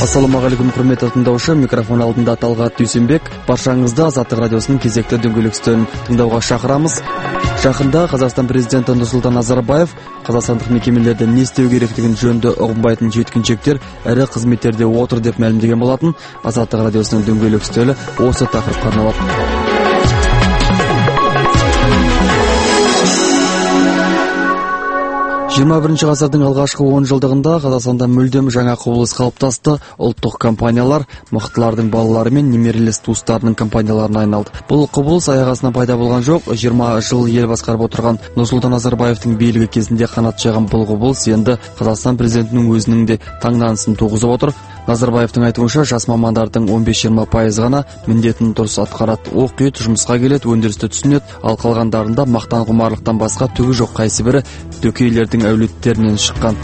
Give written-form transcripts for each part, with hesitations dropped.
Ассалаумағалейкум, құрметті тыңдаушы, микрофон алдында Талғат Дүйсенбек. Баршаңызды Азаттық радиосының кезекті дөңгелек үстелін тыңдауға шақырамыз. Жақында Қазақстан президенті Нұрсұлтан Назарбаев қазақстандық мекемелерде не істеу керектігін жөнді ұғынбайтын жеткіншектер ірі қызметтерде отыр деп мәлімдеген болатын. Азаттық радиосының дөңгелек үстелі осы тақырыпқа арналады. 21 ғасырдың алғашқы 10 жылдығында Қазақстанда мүлдем жаңа құбылыс қалыптасты. Ұлттық компаниялар мықтылардың балалары мен немерелес туыстарының компанияларына айналды. Бұл құбылыс аяғасынан пайда болған жоқ. 20 жыл ел басқарып отырған Нұрсұлтан Назарбаевтың билігі кезінде қанат жайған бұл құбылыс енді Қазақстан президентінің өзінің де таңданысын туғызып отыр. Назарбаевтың айтуынша, жас мамандардың 15-20% ғана міндетін дұрыс атқарады, оқиды, жұмысқа келеді, өндірісті түсінеді, ал қалғандарында мақтан құмарлықтан басқа түгі жоқ, қайсы бірі дөкейлердің әулеттерінен шыққан.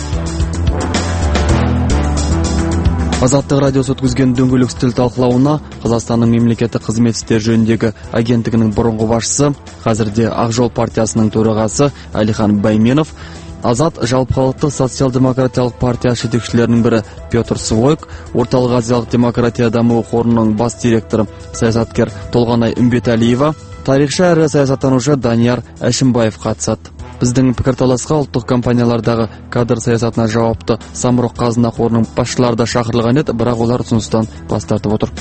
Азаттық радиосы өткізген дөңгелек үстел талқылауына Қазақстанның мемлекеттік қызмет істері жөніндегі агенттігінің бұрынғы басшысы, қазірде Ақ жол партиясының төрағасы Әлихан Бәйменов, Азат жалпыхалықтық социал-демократиялық партия жетекшілерінің бірі Петр Свойк, Орталық Азиялық демократия даму қорының бас директоры саясаткер Толғанай Үмбетәлиева, тарихшы әрі саясаттанушы Данияр Әшімбаев қатысады. Біздің пікірталасқа ұлттық компаниялардағы кадр саясатына жауапты Самұрық Қазына қорының басшылары да шақырылған еді, бірақ олар ұсыныстан бас тартып отыр.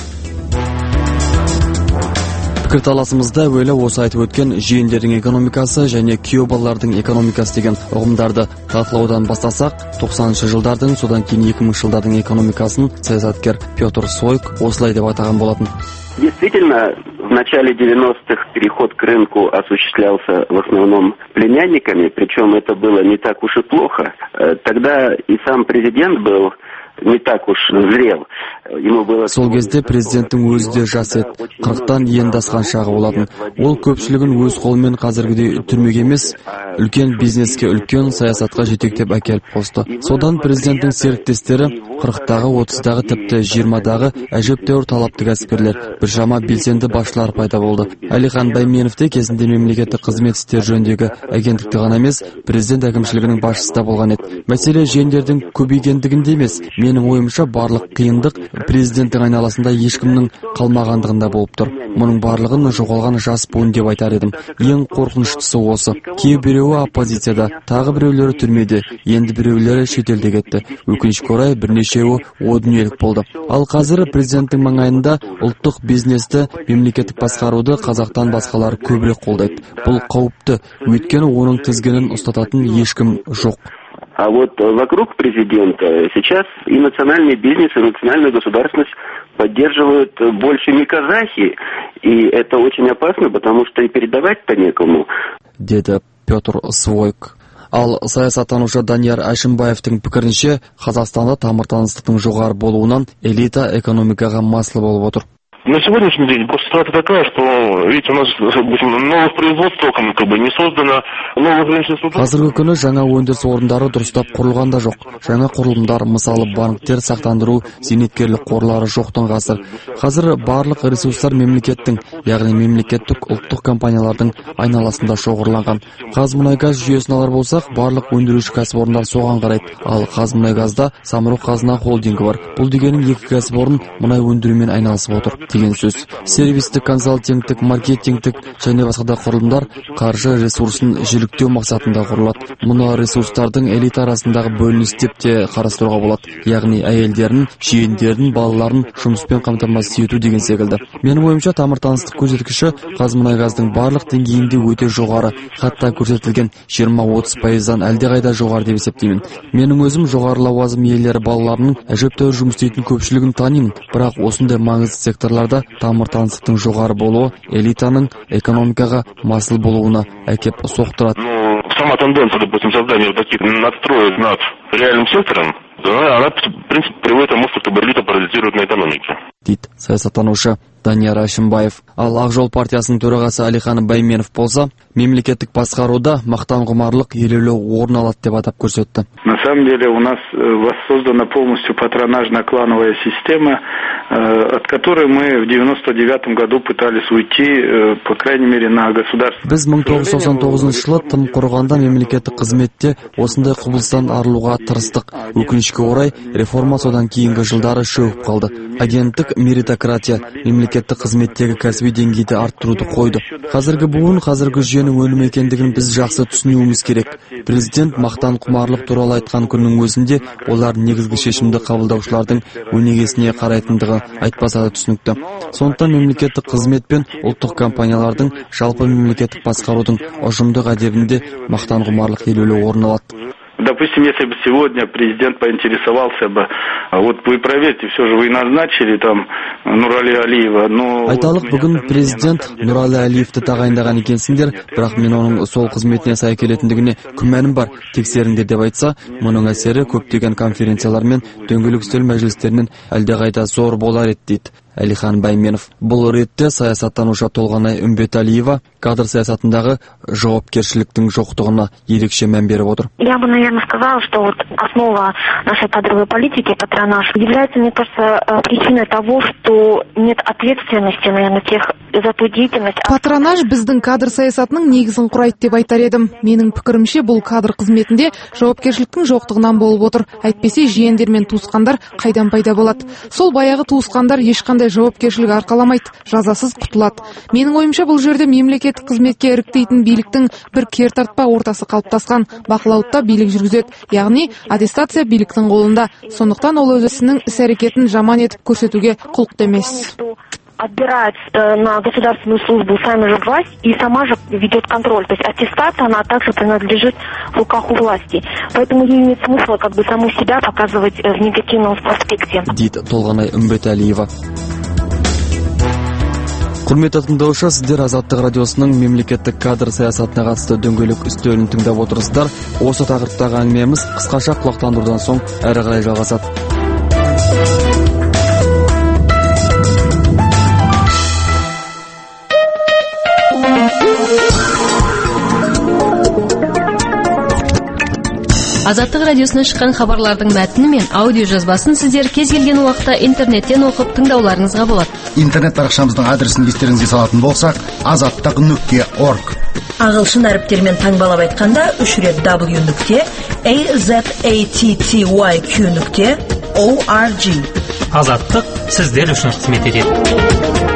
Пікірталасымызда әуелі осы айтып өткен жиендердің экономикасы және күйеу балалардың экономикасы деген ұғымдарды талқылаудан бастасақ, 90-шы жылдардың, содан кейін 2000 жылдардың экономикасын саясаткер Петр Свойк осылай деп атаған болатын. Действительно, в начале 90-х переход к рынку осуществлялся в основном племянниками, причем это было не так уж и плохо. Тогда и сам президент был не так уж зрел. Сол кезде президенттің өзі де жас еді, 40-тан енді асқан шағы болатын. Ол көпшілігін өз қолымен қазіргідей түрмеге емес, үлкен бизнеске, үлкен саясатқа жетектеп әкеліп қосты. Содан президенттің серіктестері 40-тағы, 30-дағы, тіпті 20-дағы әжептәуір талапты кәсіпкерлер, біршама белсенді басшылар пайда болды. Әлихан Бәйменов те кезінде мемлекеттік қызмет істері жөніндегі агенттікте ғана емес, президент әкімшілігінің басшысы да болған еді. Мәселе жиендердің көбейгендігінде емес, менің ойымша барлық қиындық президенттің айналасында ешкімнің қалмағандығында болып тұр. Мұның барлығын жоғалған жас буын деп айтар едім. Ең қорқыныштысы осы. Кейбіреуі оппозицияда, тағы біреулері түрмеде, енді біреулері шетелде кетті. Өкінішке орай бірнешеуі о дүниелік болды. Ал қазір президенттің маңайында ұлттық бизнесті, мемлекеттік басқаруды қазақтан басқалары көбірек қолдайды. Бұл қауіпті, өйткені оның тізгінін ұстататын ешкім жоқ. А вот вокруг президента сейчас и национальный бизнес, и национальную государственность поддерживают больше не казахи, и это очень опасно, потому что и передавать-то некому. Деді Петр Свойк. Ал саясаттанушы Данияр Әшімбаевтың пікірінше, Қазақстанда тамыр-таныстықтың жоғары болуынан элита экономикаға маслы болып отыр. На сегодняшний день просто ситуация такая, что, видите, у нас новых производств толком не создано, новых рыночных. Қазіргі күні жаңа өндіріс орындары дұрыстап құрылған да жоқ. Жаңа құрылымдар, мысалы банктер, сақтандыру, зейнеткерлік қорлары жоқтың ғасыр. Қазір барлық ресурстар мемлекеттің, яғни мемлекеттік ұлттық компаниялардың айналасында шоғырланған. Қазмұнайгаз жүйесін алар болсақ, барлық өндіруші кәсіпорындар соған қарайды. Ал Қазмұнайгазда Самұрық Қазына холдингі бар. Бұл дегенің екі кәсіпорын мұнай өндірумен айналысып отыр деген сөз. Сервистік, консалтингтік, маркетингтік және басқа да құрылымдар қаржы ресурсын жіліктеу мақсатында құрылады. Мұны ресурстардың элита арасындағы бөлініс деп те қарастыруға болады. Яғни әйелдерін, жиендерін, балаларын жұмыспен қамтамасыз ету деген секілді. Менің ойымша тамыр-таныстық көрсеткіші Қазмұнайгаздың барлық деңгейінде өте жоғары, хатта көрсетілген 20-30%-дан әлдеқайда жоғары деп есептеймін. Менің өзім жоғары лауазым иелері балаларының әжептәуір жұмыс істейтін көпшілігін танимын, бірақ осындай маңызды секторларда тамыр-таныстықтың жоғары болуы элитаның экономикаға масыл болуына әкеп соқтырады. Сама тенденция, допустим, создания таких надстроек над реальным сектором, она, в принципе, приводит к тому, что элита паразитирует на экономике. Дейді саясаттанушы Данияр Ашимбаев. Ал Ақ жол партиясының төрағасы Алихан Байменов болса, мемлекеттік басқаруда мақтан құмарлық елеулі орын алады деп атап көрсетті. На самом деле у нас воссоздана полностью патронажно-клановая система, от которой мы в 99 году пытались уйти, по крайней мере, на государство. Біз 1999 жылы тым құрғанда мемлекеттік қызметте осындай құбылыстан арылуға тырыстық. Өкінішке орай, реформа содан кейінгі жылдары шөгіп қалды. Агенттік меритократия мемлекеттік қызметтегі кәсіби деңгейді арттыруды қойды. Қазіргі буын, қазіргі жүйенің өлім екендігін біз жақсы түсінуіміз керек. Президент мақтан құмарлық туралы айтқан күннің өзінде олар негізгі шешімді қабылдаушылардың өнегесіне қарайтындығы айтпаса да түсінікті. Сондықтан мемлекеттік қызмет пен ұлттық компаниялардың жалпы мемлекеттік басқарудың ұжымдық әдебінде мақтан құмарлық елеулі орын алады. Допустим, если бы сегодня президент поинтересовался бы, вот вы проверьте, все же вы назначили там Нурали Алиева, но... Айталық, бүгін президент Нурали Алиевті тағайындаған екенсіңдер, бірақ мен оның сол қызметіне сай келетіндігіне күмәнім бар, тексеріңдер деп айтса, мұның әсері көптеген конференциялар мен дөңгелек үстел мәжілістерінен әлдеқайда зор болар еді дейді Алихан Байменов. Бұл ретте саясаттанушы Толғанай Үмбеталиева кадр саясатындағы жауапкершіліктің жоқтығына ерекше мән беріп отыр. Я бы, наверное, сказала, что вот основа нашей кадровой политики, патронаж, является, мне кажется, причиной того, что нет ответственности, наверное, тех за ту деятельность. Патронаж біздің кадр саясатының негізін құрайды деп айтар едім. Менің пікірімше, бұл кадр қызметінде жауапкершіліктің жоқтығынан болып отыр. Әйтпесе жиендер мен туысқандар қайдан пайда болады. Сол баяғы туысқандар ешқандай жауапкершілік арқаламайды, жазасыз құтылады. Менің ойымша, бұл жерде мемлекеттік қызметке іріктейтін биліктің бір кертартпа ортасы қалыптасқан. Бақылауда билік жүргізеді, яғни аттестация биліктің қолында. Сондықтан ол өзінің іс-әрекетін жаман етіп көрсетуге құлықты емес. Отбирает на государственную службу сами же власть и сама же ведет контроль. То есть аттестация, она также принадлежит в руках у власти. Поэтому ей нет смысла как бы саму себя показывать в негативном аспекте. Дейді Толғанай Үмбеталиева. Құрметті тыңдаушы, сіздер Азаттық радиосының мемлекеттік кадр саясатына қатысты дөңгелек үстелін тыңдап отырсыздар. Осы тақырыптағы әңгімеміз қысқаша құлақтандырудан соң әрі қарай жалғасады. Азаттық радиосынан шыққан хабарлардың мәтіні мен аудио жазбасын сіздер кез келген уақытта интернеттен оқып тыңдауларыңызға болады. Интернет парақшамыздың адресін естеріңізге салатын болсақ, azattiq.org. Ағылшын әріптермен таңбалап айтқанда 3 рет w.azattiq.org. Азаттық сіздер үшін қызмет етеді.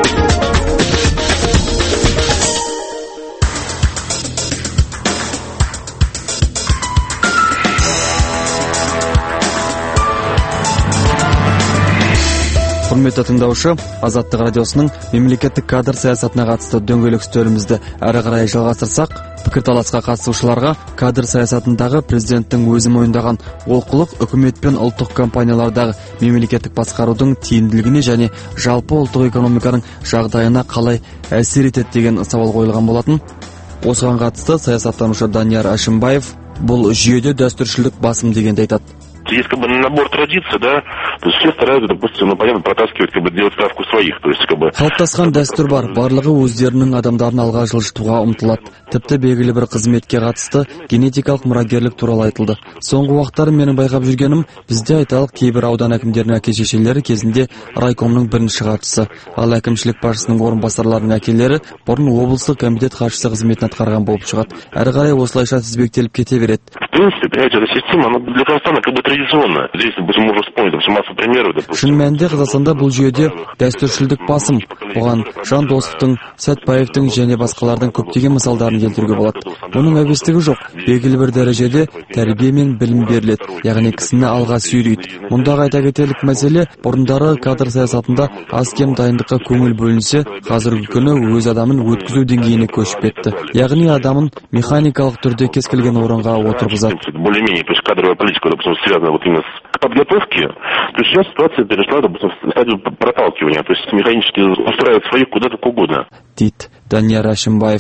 Құрметті тыңдаушы, Азаттық радиосының мемлекеттік кадр саясатына қатысты дөңгелек үстелімізді әрі қарай жалғастырсақ, пікірталасқа қатысушыларға кадр саясатындағы президенттің өзі мойындаған олқылық үкімет пен ұлттық компаниялардағы мемлекеттік басқарудың тиімділігіне және жалпы ұлттық экономиканың жағдайына қалай әсер етеді деген сауал қойылған болатын. Осыған қатысты саясаттанушы Данияр Ашимбаев бұл жүйеде дәстүршілдік басым дегенді айтады. Есть как бы набор традиций, да, то есть все стараются, допустим, понятно, протаскивать, как бы делать ставку своих, то есть как бы... Қалыптасқан дәстүр бар, барлығы өздерінің адамдарын алға жылжытуға ұмтылады. Тіпті белгілі бір қызметке қатысты генетикалық мұрагерлік туралы айтылды. Соңғы уақыттары менің байқап жүргенім, бізде айталық кейбір аудан әкімдерінің әке-шешелері кезінде райкомның бірінші хатшысы, ал әкімшілік басшысының орынбасарларының әкелері бұрын облыстық комитет хатшысы қызметін атқарған болып шығады. Әрі қарай осылайша тізбектеліп кете береді. В принципе, понимаете, эта система, она для Казахстана как бы традиционная. Здесь, допустим, можно вспомнить массу примеров, допустим. Шын мәнінде Қазақстанда бұл жүйеде дәстүршілдік басым. Бұған Жандосовтың, Сәтбаевтың және басқалардың көптеген мысалдарын келтіруге болады. Оның әбестігі жоқ. Белгілі бір дәрежеде тәрбие мен білім беріледі, яғни кісіні алға сүйрейді. Мұндағы айта кетерлік мәселе, бұрындары кадр саясатында аз-кем дайындыққа көңіл бөлінсе, қазіргі күні өз адамын өткізу деңгейіне көшіп кетті. Яғни адамын механикалық түрде кез келген орынға отырғызады. Более-менее, то есть кадровая политика, допустим, связана вот именно с подготовки. То есть сейчас ситуация перешла, допустим, в стадию проталкивания, то есть механически устраивать своих куда-то угодно. Дейді Данияр Ашимбаев.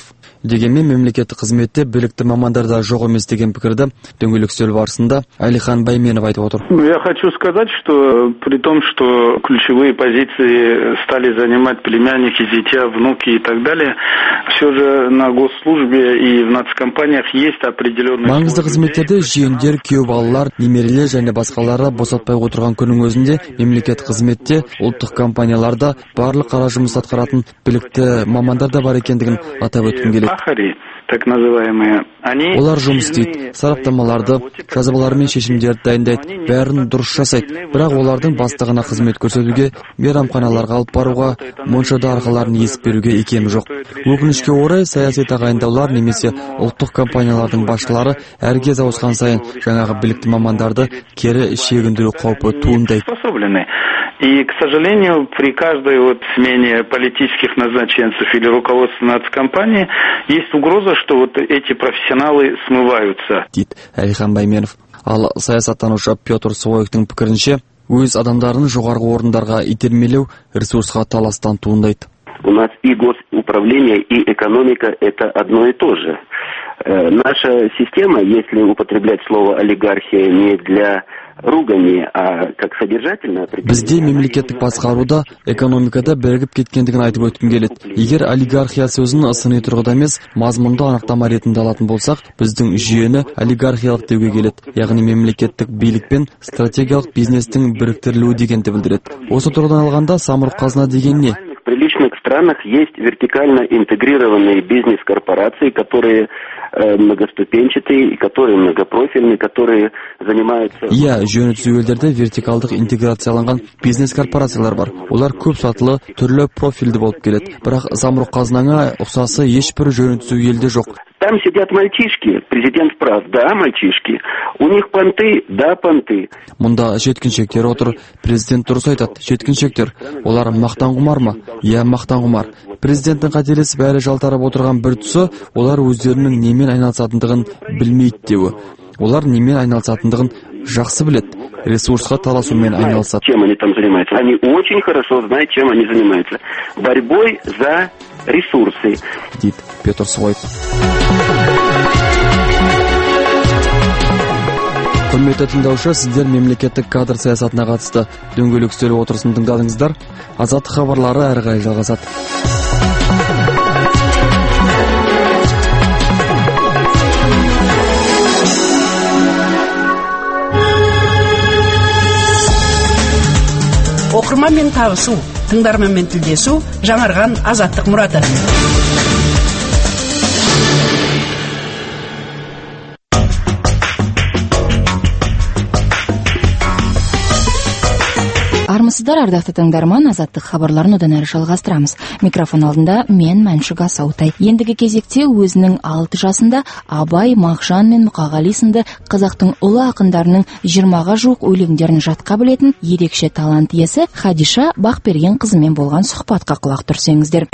Дегенмен мемлекеттік қызметте білікті мамандарда жоқ емес деген пікірді дөңгелек үстел барысында Алихан Байменов айтып отыр. Я хочу сказать, что при том, что ключевые позиции стали занимать племянники, зятья, внуки и так далее, все же на госслужбе и в нацкомпаниях есть определенные... Маңызды қызметтерде жиендер, күйеу балалар, немерелер және басқалары босатпай отырған күннің өзінде мемлекет қызметте, ұлттық компанияларда барлық қара жұмыс атқаратын білікті мамандар да бар екендігін атап өткім келеді. Так называемые, олар жұмыс істейді, сараптамаларды, жазбалар мен шешімдерді дайындайды, бәрін дұрыс жасайды. Бірақ олардың бастығына қызмет көрсетуге, мейрамханаларға алып баруға, моншада арқаларын есіп беруге икемі жоқ. Өкінішке орай саяси тағайындаулар немесе ұлттық компаниялардың басшылары әркез ауысқан сайын жаңағы білікті мамандарды кері шегіндіру қаупі туындайды. И, к сожалению, при каждой смене политических назначенцев или руководства нацкомпании есть угроза, что эти профессионалы смываются. Дейді Алихан Байменов. Ал саясаттанушы Петр Своевтың пікірінше, өз адамдарын жоғарғы орындарға итермелеу ресурсқа таластан туындайды. У нас и госуправление, и экономика – это одно и то же. Наша система, если употреблять слово олигархия не для ругани, а как содержательно... Бізде мемлекеттік басқаруда, экономикада бірігіп кеткендігін айтып өткім келеді. Егер олигархия сөзін сыни тұрғыда емес, мазмұнды анықтама ретінде алатын болсақ, біздің жүйені олигархиялық деуге келеді. Яғни мемлекеттік билік пен стратегиялық бизнестің біріктірілуі дегенді білдіреді. Осы тұрғыдан алғанда самұрық қазына деген не? В приличных странах есть вертикально интегрированные бизнес-корпорации, которые многоступенчатые, которые многопрофильные, которые занимаются... Жөні түзу елдерде вертикалдық интеграцияланған бизнес-корпорациялар бар. Олар көп сатылы, түрлі профильді болып келеді. Бірақ самұрық қазынаңа ұқсасы ешбір жөні түзу елде жоқ. Там сидят мальчишки, президент прав, да, мальчишки. У них понты, да, понты. Мұнда жеткіншектер отыр, президент дұрыс айтады, жеткіншектер. Олар мақтан құмар ма? Мақтан құмар. Президенттің қателесіп әлі жалтарып отырған бір тұсы, олар өздерінің немен айналысатындығын білмейді деуі. Олар немен айналысатындығын жақсы біледі. Ресурсқа таласумен айналысады. Чем они там занимаются? Они очень хорошо знают, чем они занимаются. Борьбой за ресурсы. Дейді Петр Своев. Құрметті тыңдаушы, сіздер мемлекеттік кадр саясатына қатысты дөңгелек үстел отырысын тыңдадыңыздар. Азаттық хабарлары әрі қарай жалғасады. Оқырманмен табысу, тыңдарманмен тілдесу, жаңарған азаттық мұраты. Армысыздар, ардақты тыңдарман, азаттық хабарларын одан әрі жалғастырамыз. Микрофон алдында мен Мәншүк Асаутай. Ендігі кезекте өзінің 6 жасында Абай, Мағжан мен Мұқағали сынды қазақтың ұлы ақындарының 20-ға жуық өлеңдерін жатқа білетін ерекше талант иесі Хадиша Бақберген қызымен болған сұхбатқа құлақ түрсеңіздер.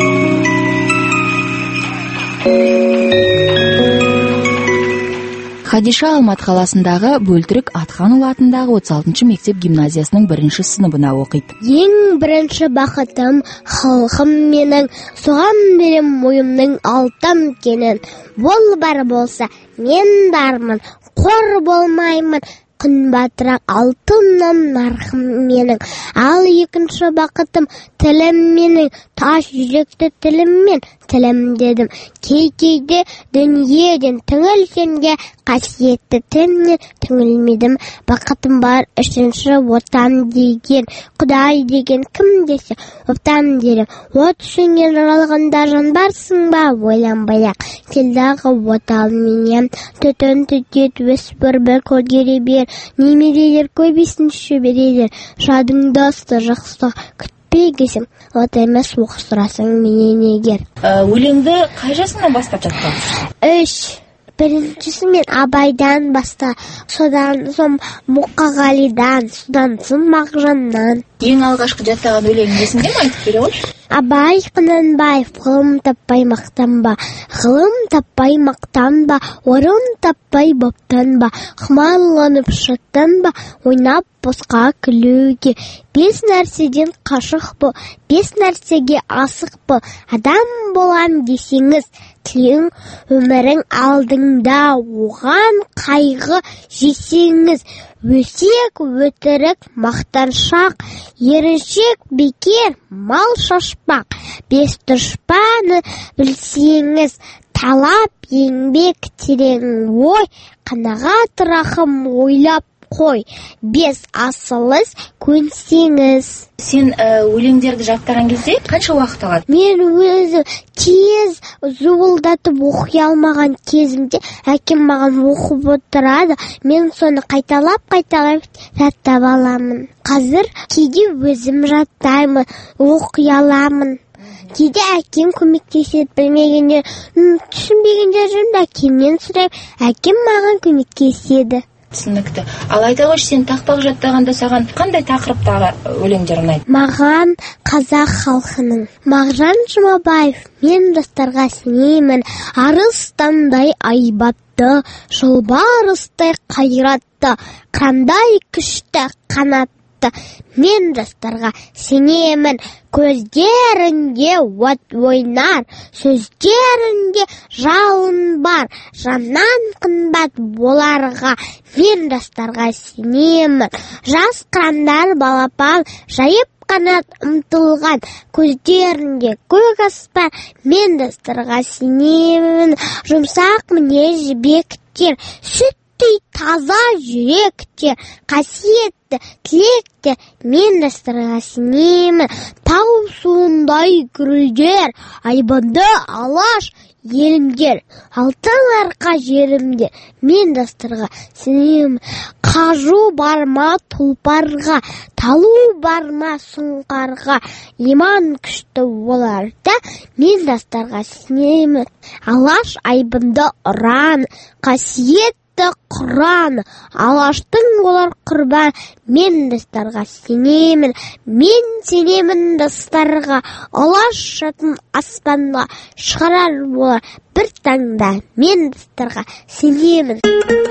Хадиша Алматы қаласындағы Бөлтірік Атханұлы атындағы 36-шы мектеп гимназиясының 1-ші сыныбына оқиды. Ең бірінші бақытым халқым менің, соған берем мойымның алтын кенін. Бол бар болса, мен бармын, қор болмаймын. Күн батырақ алтыннан нарқым менің. Ал екінші бақытым тілім менің, таш жүректі тіліммен тілім дедім. Кей-кейде дүниеден түңілсемге қасиетті тілімнен түңілмедім. Бақытым бар үшінші отан деген, Құдай деген кім десе отан дерем. От үшінген жаралғанда жан барсың ба, ойланбай-ақ келдағы отал менен. Түтін түтет өспір бір көлгере бер, немерелер көбесін шөберелер. Жадың досты жақсы күтпегесің, от емес оқыстырасың менен егер. Өлеңді қай жасыңнан бастап жатқан? 3. Біріншісі мен Абайдан баста, содан соң Мұқағалидан, содан соң Мағжаннан. Ең алғашқы жаттаған өлеңің есіңде ме, айтып бере қойшы? Абай Құнанбаев, ғылым таппай мақтанба, ғылым таппай мақтанба, орын таппай баптанба, құмарланып шаттанба, ойнап босқа күлуге. 5 нәрседен қашық бол, 5 нәрсеге асық бол. Адам болам десеңіз, тілең өмірің алдыңда, оған қайғы жесеңіз. Өсек, өтірік, мақтаншақ, еріншек, бекер, мал шашпақ. 5 дұшпаны білсеңіз, талап, еңбек, терең ой, қанағат, рахым ойлап қой. 5 асылыз көнсеңіз. Сен өлеңдерді жаттаған кезде қанша уақыт алады? Мен өзі тез зуылдатып оқи алмаған кезімде әкем маған оқып отырады. Мен соны қайталап жаттап аламын. Қазір кейде өзім жаттаймын, оқи аламын. Кейде әкем көмектеседі, білмегенде, түсінбегенде жүрді, әкемнен сұрайып, әкем маған көмектеседі. Түсінікті. Ал айта қойшы, сен тақпақ жаттағанда саған қандай тақырыптағы өлеңдер ұнайды? Маған қазақ халқының. Мағжан Жұмабаев, мен жастарға сенемін, арыстандай айбатты, жолбарыстай қайратты, қандай күшті қанатты. Мен жастарға сенемін, көздерінде от ойнар, сөздерінде жалын бар, жаннан қымбат боларға. Мен жастарға сенемін, жас қырандар балапан жайып қанат ұмтылған, көздерінде көк аспан. Мен жастарға сенемін, жұмсақ мінез жібектер, сүттей таза жүректер, қасиетті тілектер. Мен жастарға сенемін, тау суындай гүрілдер, айбынды алаш елімдер, алтын арқа жерімдер. Мен жастарға сенемін, қажу барма тұлпарға, талу барма сұңқарға, иман күшті оларда. Мен жастарға сенемін, алаш айбынды ұран, қасиет Құран, алаштың олар құрбан. Мен жастарға сенемін, мен сенемін жастарға, алаш жатын аспанға шығарар олар бір таңда. Мен жастарға сенемін.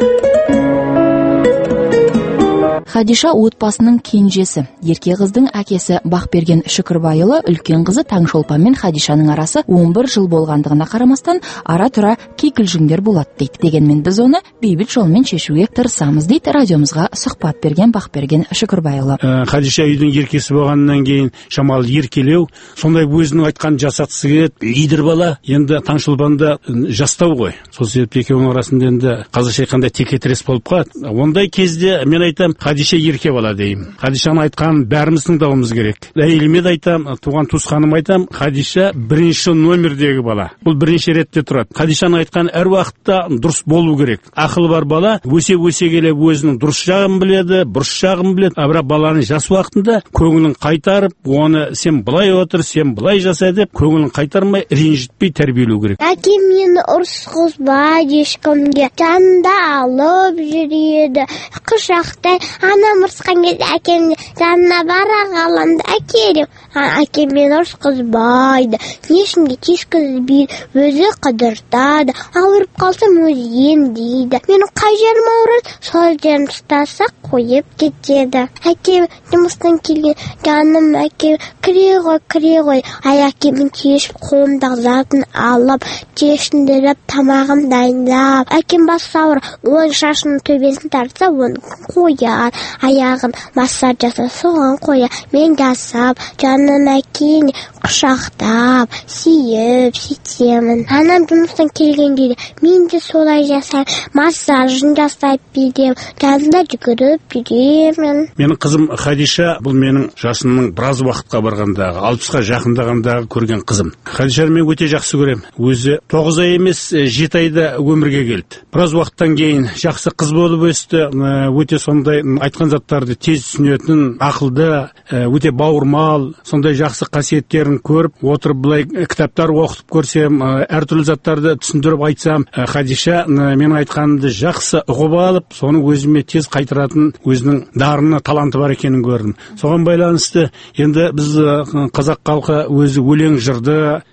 Хадиша отбасының кенжесі. Ерке қыздың әкесі Бақберген Шүкірбайұлы, үлкен қызы Таңшолпан мен Хадишаның арасы 11 жыл болғандығына қарамастан, ара-тұра кикілжіңдер болады дейді. Дегенмен біз оны бейбіт жолмен шешуге тырысамыз дейді радиомызға сұхбат берген Бақберген Шүкірбайұлы. Хадиша үйдің еркесі болғаннан кейін шамалы еркелеу, сондай өзінің айтқан жасатысы келеді, лидер бала. Енді Таңшолпанда жастау ғой. Сол себепті екеуінің арасында енді қазақша айтқанда текетірес болып қалады. Ондай кезде мен айтам, Хадиша ерке бала деймін. Хадишаның айтқанын бәріміз тыңдауымыз керек. Әйеліме де айтам, туған туысқаным айтам, Хадиша бірінші номердегі бала. Бұл бірінші ретте тұрады. Хадишаның айтқаны әр уақытта дұрыс болу керек. Ақылы бар бала өсе келе өзінің дұрыс жағын біледі, бұрыс жағын біледі. Бірақ баланың жас уақытында көңілін қайтарып, оны сен былай отыр, сен былай жаса деп, көңілін қайтармай, ренжітпей тәрбиелеу керек. Әкем мені ұрысқызбайды ешкімге, жанында алып жүреді, құшақтай. Анам ұрысқан кезде әкем жанына бара қаламды, әкелем. Әкем мені ұрысқызбайды, ешкімге тиіскізбейді, өзі қыдыртады, ауырып қалсам өзі емдейді. Менің қай жерім ауырады, сол жерім ұстаса қойып кетеді. Әкем жұмыстан келген, жаным әкем кіре ғой. Әкемнің кешіп қолымдағы затын алып, кешіндіріп, тамағым дайындап. Әкем басы ауыр, оның шашының төбесін тартса, оны қояр. Аяғын массаж жаса, соған қоя. Мен жасап, жаным әкені құшақтап, сүйіп, сөйтемін. Анам жұмыстан келгенде мен де солай жасаймын, массажын жасап беремін, жанында жүгіріп жүремін. Менің қызым Хадиша, бұл менің жасымның біраз уақытқа барғандағы, 60-ға жақындағандағы көрген қызым. Хадишаны мен өте жақсы көрем. Өзі 9 ай емес, 7 айда өмірге келді. Біраз уақыттан кейін жақсы қыз болып өсті, өте сондай айтқан заттарды тез түсінетін, ақылды, өте бауырмал, сондай жақсы қасиеттерін көріп, отырып былай кітаптар оқытып көрсем, әртүрлі заттарды түсіндіріп айтсам, Хадиша менің айтқанымды жақсы ұғып алып, соны өзіме тез қайтаратын өзінің дарыны, таланты бар екенін көрдім. Соған байланысты енді біз қазақ халқы өзі өлең жырды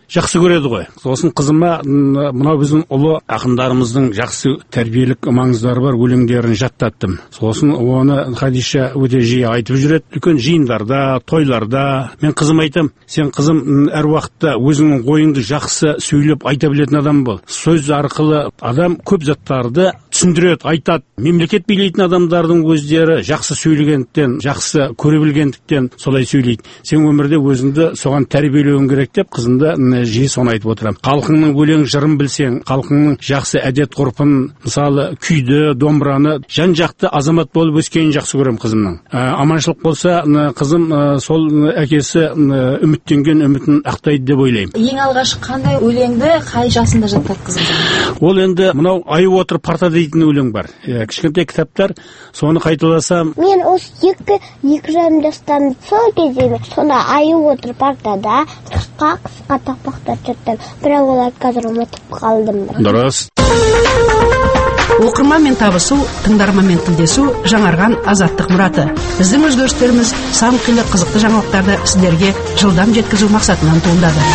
жақсы көреді ғой. Сосын қызыма мынау біздің ұлы ақындарымыздың жақсы тәрбиелік маңыздары бар өлеңдерін жаттаттым. Сосын оны Хадиша өте жиі айтып жүреді. Үлкен жиындарда, тойларда. Мен қызым айтам, сен қызым әр уақытта өзіңнің ойыңды жақсы сөйлеп айта білетін адам бол. Сөз арқылы адам көп заттарды түсіндіреді, айтады. Мемлекет билейтін адамдардың өздері жақсы сөйлегендіктен, жақсы көре білгендіктен солай сөйлейді. Сен өмірде өзіңді соған тәрбиелеуің керек деп қызымды жиі соны айтып отырамын. Халқыңның өлең жырын білсең, халқыңның жақсы әдет ғұрпын, мысалы күйді, домбыраны, жан-жақты азамат болып өскенін жақсы көремін қызымның. Аманшылық болса, қызым сол әкесі үміттенген үмітін ақтайды деп ойлаймын. Ең алғаш қандай өлеңді қай жасында жаттады қызым? Ол енді мынау аю отыр парта дейтін өлең бар. Кішкентай кітаптар, соны қайталасам. Мен осы екі жарым жастан сол кезде сонда аю отыр партада қысқа тақпақтар жаттым. Бірақ олар қазір ұмытып қалдым. Дұрыс. Оқырманмен табысу, тыңдарманмен тілдесу жаңарған азаттық мұраты. Біздің өзгерістеріміз сан қилы қызықты жаңалықтарды сіздерге жылдам жеткізу мақсатынан туындады.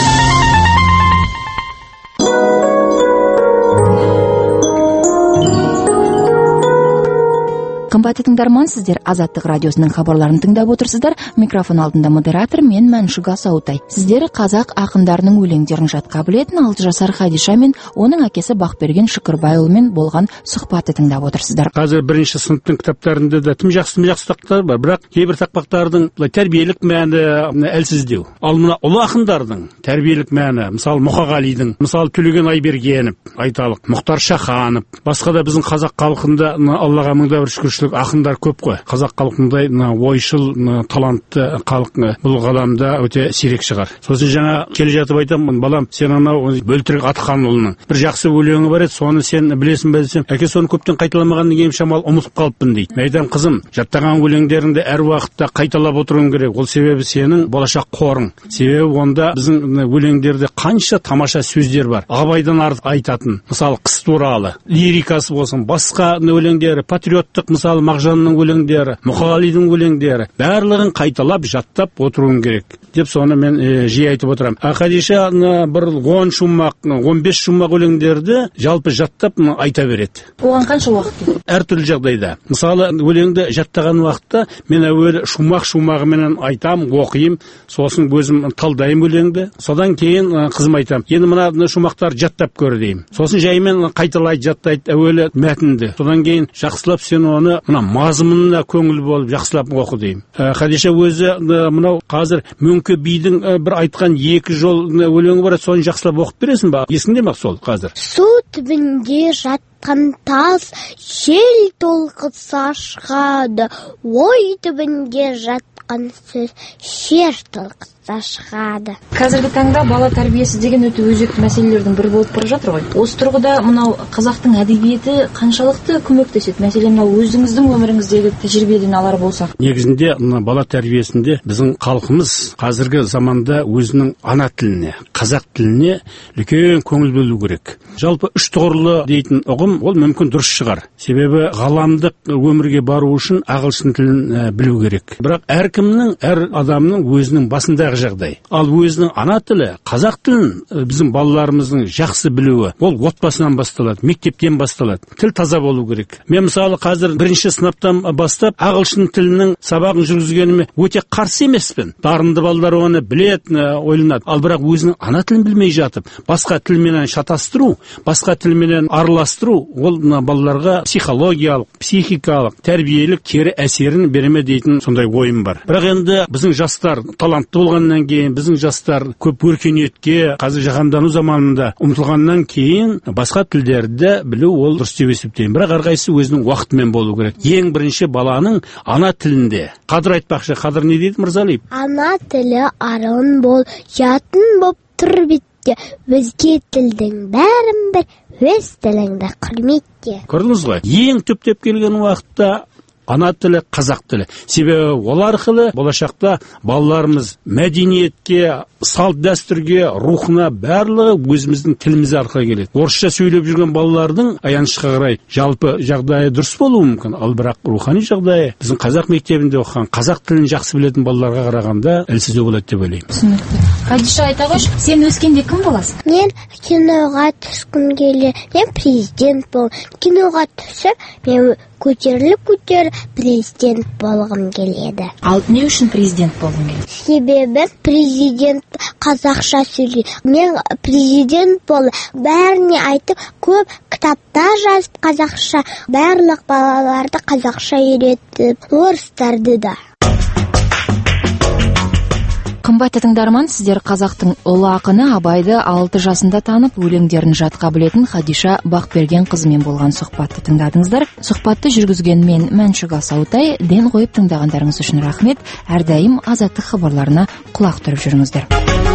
Қымбатты тыңдарман, сіздер Азаттық радиосының хабарларын тыңдап отырсыздар. Микрофон алдында модератор мен Мәншүк Асаутай. Сіздер қазақ ақындарының өлеңдерін жатқа білетін 6 жасар Хадиша мен оның әкесі Бақберген Шүкірбайұлымен болған сұхбатты тыңдап отырсыздар. Қазір бірінші сыныптың кітаптарында да тым жақсы тақпақтар бар, бірақ кейбір тақпақтардың тәрбиелік мәні әлсіздеу. Ал мына ұлы ақындардың тәрбиелік мәні, мысалы Мұқағалидың, мысалы Төлеген Айбергенов, айталық, Мұхтар Шаханов, басқа да біздің қазақ халқында Аллаға мыңда бір шүкіршілік ақындар көп қой. Қазақ халқындай ойшыл, талантты халық бұл ғаламда өте сирек шығар. Сосын жаңа келе жатып айтамын, балам, сен анау Бөлтірік Атханұлының бір жақсы өлеңі бар еді, соны сен білесің бе десем, әке соны көптен қайталамағаннан кейін шамал ұмытып қалыппын дейді. Мен айтамын, қызым, жаттаған өлеңдеріңді әр уақытта қайталап отыруың керек. Ол себебі сенің болашақ қорың. Себебі онда біздің өлеңдерде қанша тамаша сөздер бар. Абайдан артық айтатын, мысалы қыс туралы, лирикасы болсын, басқа өлеңдері, патриоттық, мысалы Мағжанның өлеңдері, Мұқағалидың өлеңдері, барлығын қайталап жаттап отыруың керек деп соны мен жиі айтып отырамын. Хадиша бір 10 шумақ, 15 шумақ өлеңдерді жалпы жаттап айта береді. Оған қанша уақыт кетеді? Әртүрлі жағдайда. Мысалы өлеңді жаттаған уақытта мен әуелі шумағыменен айтам, оқиым, сосын өзім талдайым өлеңді. Содан кейін қызым айтам, енді мына шумақтар жаттап көр деймін. Сосын жаймен қайталайды, жаттайды әуелі мәтінді. Содан кейін жақсылап сен оны мына мазмұнына көңіл болып жақсылап оқы деймін. Хадиша өзі мынау қазір Мөңке бидің бір айтқан 2 жол өлеңі бар, соны жақсылап оқып бересің ба? Есіңде ме сол қазір? Су түбінде жатқан тас жел толқытса шығады, ой түбінде жатқан сөз шер толқытса шығады. Қазіргі таңда бала тәрбиесі деген өте өзекті мәселелердің бірі болып бара жатыр ғой. Осы тұрғыда мынау қазақтың әдебиеті қаншалықты көмектеседі? Мәселен, мынау өзіңіздің өміріңіздегі тәжірибеден алар болсақ. Негізінде бала тәрбиесінде біздің халқымыз қазіргі заманда өзінің ана тіліне, қазақ тіліне үлкен көңіл бөлу керек. Жалпы 3 тұғырлы дейтін ұғым ол мүмкін дұрыс шығар. Себебі ғаламдық өмірге бару үшін ағылшын тілін білу керек. Бірақ әркімнің, әр адамның өзінің басындағы жағдай. Ал өзінің ана тілі, қазақ тілін біздің балаларымыздың жақсы білуі, ол отбасынан басталады, мектептен басталады. Тіл таза болу керек. Мен мысалы қазір 1-ші сыныптан бастап ағылшын тілінің сабағын жүргізгеніме өте қарсы емеспін. Дарынды балалар оны біледі, ойланады. Ал бірақ өзінің ана тілін білмей жатып, басқа тілменен шатастыру, басқа тілменен араластыру, ол балаларға психологиялық, психикалық, тәрбиелік кері әсерін береме дейтін сондай ойым бар. Бірақ енді біздің жастар талантты болғаннан кейін, біздің жастар көп өркениетке, қазір жаһандану заманында ұмтылғаннан кейін басқа тілдерді білу ол дұрыс деп есептеймін. Бірақ әрқайсысы өзінің уақытымен болу керек. Ең бірінші баланың ана тілінде. Қадыр айтпақшы, Қадыр не дейді Мырзалиев? Ана тілі арың бол, ятын боп тұр бетте, өзге тілдің бәрін бір, өз тіліңді құрметте. Көрдіңіз ғой? Ең түптеп келген уақытта ана тілі, қазақ тілі. Себебі ол арқылы болашақта балаларымыз мәдениетке, салт дәстүрге, рухына барлығы өзіміздің тіліміз арқылы келеді. Орысша сөйлеп жүрген балалардың аянышқа қарай жалпы жағдайы дұрыс болуы мүмкін, ал бірақ рухани жағдайы біздің қазақ мектебінде оқыған, қазақ тілін жақсы білетін балаларға қарағанда әлсіздеу болады деп ойлаймын. Түсінікті. Хадиша, айта қойшы, сен өскенде кім боласың? Мен киноға түскім келеді. Мен президент бол. Киноға түсіп, мен көтеріліп президент болғым келеді. Ал не үшін президент болғың келеді? Себебі президент қазақша сөйлейді. Мен президент бол. Бәріне айтып, көп кітапта жазып қазақша, барлық балаларды қазақша үйретіп, орыстарды да. Қымбатты тыңдарман, сіздер қазақтың ұлы ақыны Абайды 6 жасында танып, өлеңдерін жатқа білетін Хадиша Бақберген қызымен болған сұхбатты тыңдадыңыздар. Сұхбатты жүргізген мен Мәншүк Асаутай. Ден қойып тыңдағандарыңыз үшін рахмет. Әрдайым азаттық хабарларына құлақ түріп жүріңіздер.